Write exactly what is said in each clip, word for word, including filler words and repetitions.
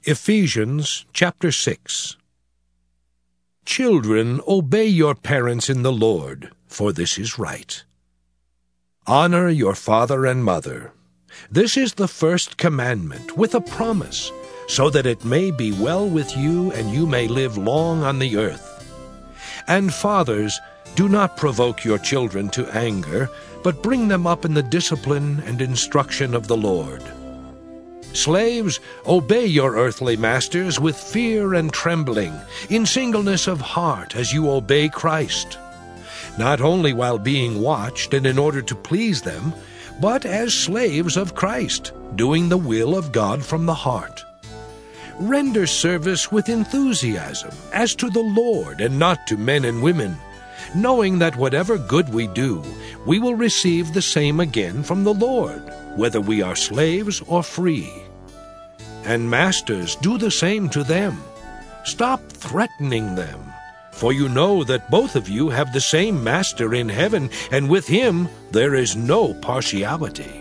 Ephesians chapter six. Children, obey your parents in the Lord, for this is right. Honor your father and mother. This is the first commandment, with a promise, so that it may be well with you and you may live long on the earth. And fathers, do not provoke your children to anger, but bring them up in the discipline and instruction of the Lord. Slaves, obey your earthly masters with fear and trembling, in singleness of heart as you obey Christ, not only while being watched and in order to please them, but as slaves of Christ, doing the will of God from the heart. Render service with enthusiasm, as to the Lord and not to men and women, knowing that whatever good we do, we will receive the same again from the Lord, whether we are slaves or free. And masters, do the same to them. Stop threatening them, for you know that both of you have the same master in heaven, and with him there is no partiality.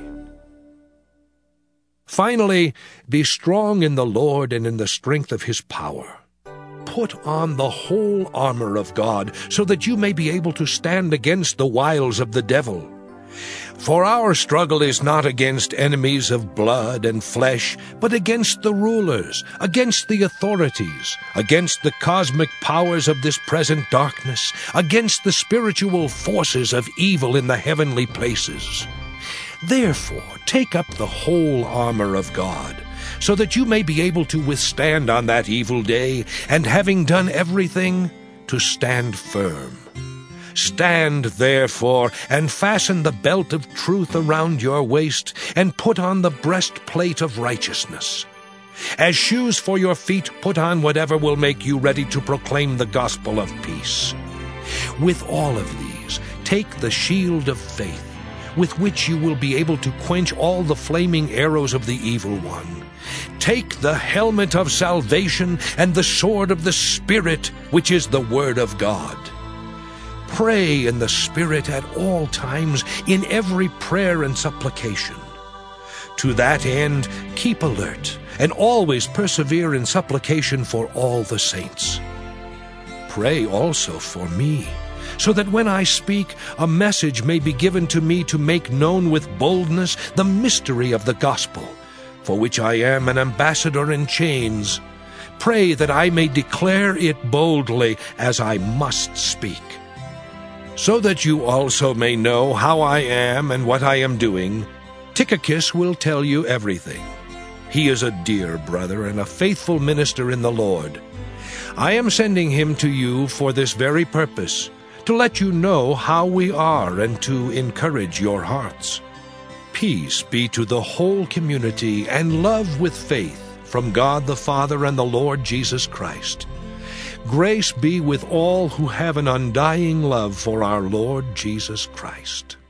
Finally, be strong in the Lord and in the strength of his power. Put on the whole armor of God, so that you may be able to stand against the wiles of the devil. For our struggle is not against enemies of blood and flesh, but against the rulers, against the authorities, against the cosmic powers of this present darkness, against the spiritual forces of evil in the heavenly places. Therefore, take up the whole armor of God, so that you may be able to withstand on that evil day, and having done everything, to stand firm. Stand, therefore, and fasten the belt of truth around your waist, and put on the breastplate of righteousness. As shoes for your feet, put on whatever will make you ready to proclaim the gospel of peace. With all of these, take the shield of faith, with which you will be able to quench all the flaming arrows of the evil one. Take the helmet of salvation and the sword of the Spirit, which is the Word of God. Pray in the Spirit at all times, in every prayer and supplication. To that end, keep alert, and always persevere in supplication for all the saints. Pray also for me, so that when I speak, a message may be given to me to make known with boldness the mystery of the gospel, for which I am an ambassador in chains. Pray that I may declare it boldly, as I must speak. So that you also may know how I am and what I am doing, Tychicus will tell you everything. He is a dear brother and a faithful minister in the Lord. I am sending him to you for this very purpose, to let you know how we are and to encourage your hearts. Peace be to the whole community, and love with faith from God the Father and the Lord Jesus Christ. Grace be with all who have an undying love for our Lord Jesus Christ.